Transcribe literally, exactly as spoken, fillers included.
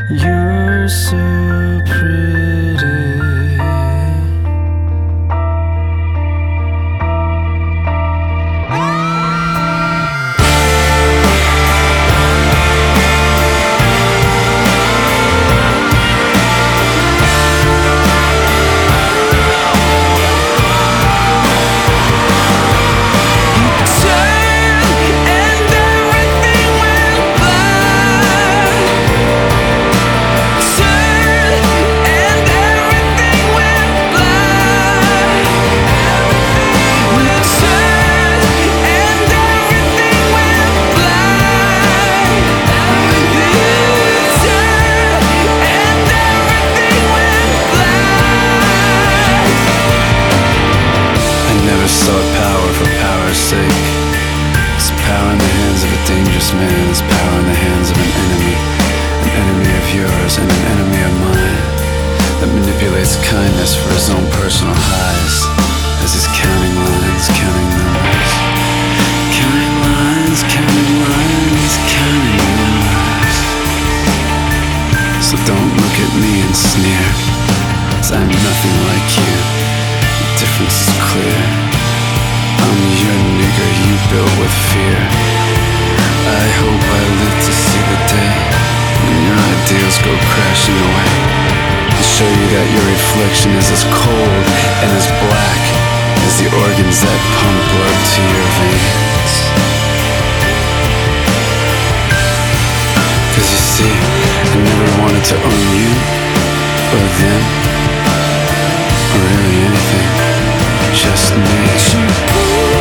You're so pretty. Sought power for power's sake. There's power in the hands of a dangerous man. There's power in the hands of an enemy. An enemy of yours and an enemy of mine, that manipulates kindness for his own personal highs, as he's counting lines, counting numbers. Counting lines, counting lines, counting numbers. So don't look at me and sneer, 'cause I'm nothing like you. The difference is clear. I'm your nigger you built with fear. I hope I live to see the day when your ideals go crashing away, to show you that your reflection is as cold and as black as the organs that pump blood to your veins. 'Cause you see, I never wanted to own you, or them, or really anything, just me.